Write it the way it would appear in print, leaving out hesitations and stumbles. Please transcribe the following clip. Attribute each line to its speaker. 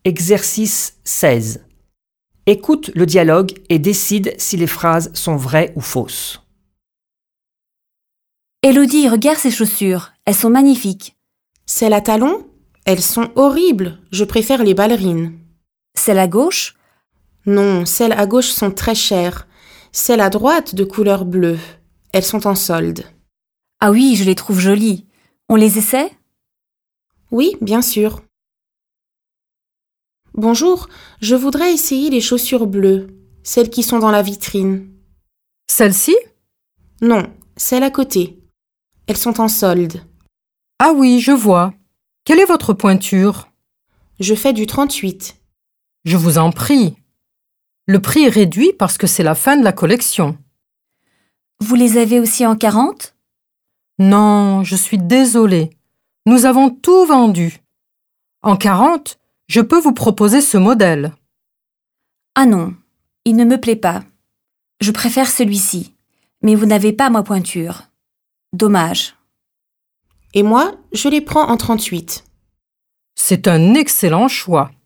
Speaker 1: Exercice 16. Écoute le dialogue et décide si les phrases sont vraies ou fausses.
Speaker 2: Élodie, regarde ces chaussures. Elles sont magnifiques.
Speaker 3: Celles à talons? Elles sont horribles. Je préfère les ballerines.
Speaker 2: Celle à gauche?
Speaker 3: Non, celles à gauche sont très chères. Celles à droite de couleur bleue. Elles sont en solde.
Speaker 2: Ah oui, je les trouve jolies. On les essaie?
Speaker 3: Oui, bien sûr. Bonjour, je voudrais essayer les chaussures bleues, celles qui sont dans la vitrine.
Speaker 4: Celle-ci?
Speaker 3: Non, celles à côté. Elles sont en solde.
Speaker 4: Ah oui, je vois. Quelle est votre pointure?
Speaker 3: Je fais du 38.
Speaker 4: Je vous en prie. Le prix est réduit parce que c'est la fin de la collection.
Speaker 2: Vous les avez aussi en 40?
Speaker 4: Non, je suis désolée. Nous avons tout vendu. En 40, je peux vous proposer ce modèle.
Speaker 2: Ah non, il ne me plaît pas. Je préfère celui-ci, mais vous n'avez pas ma pointure. Dommage.
Speaker 3: Et moi, je les prends en 38.
Speaker 4: C'est un excellent choix.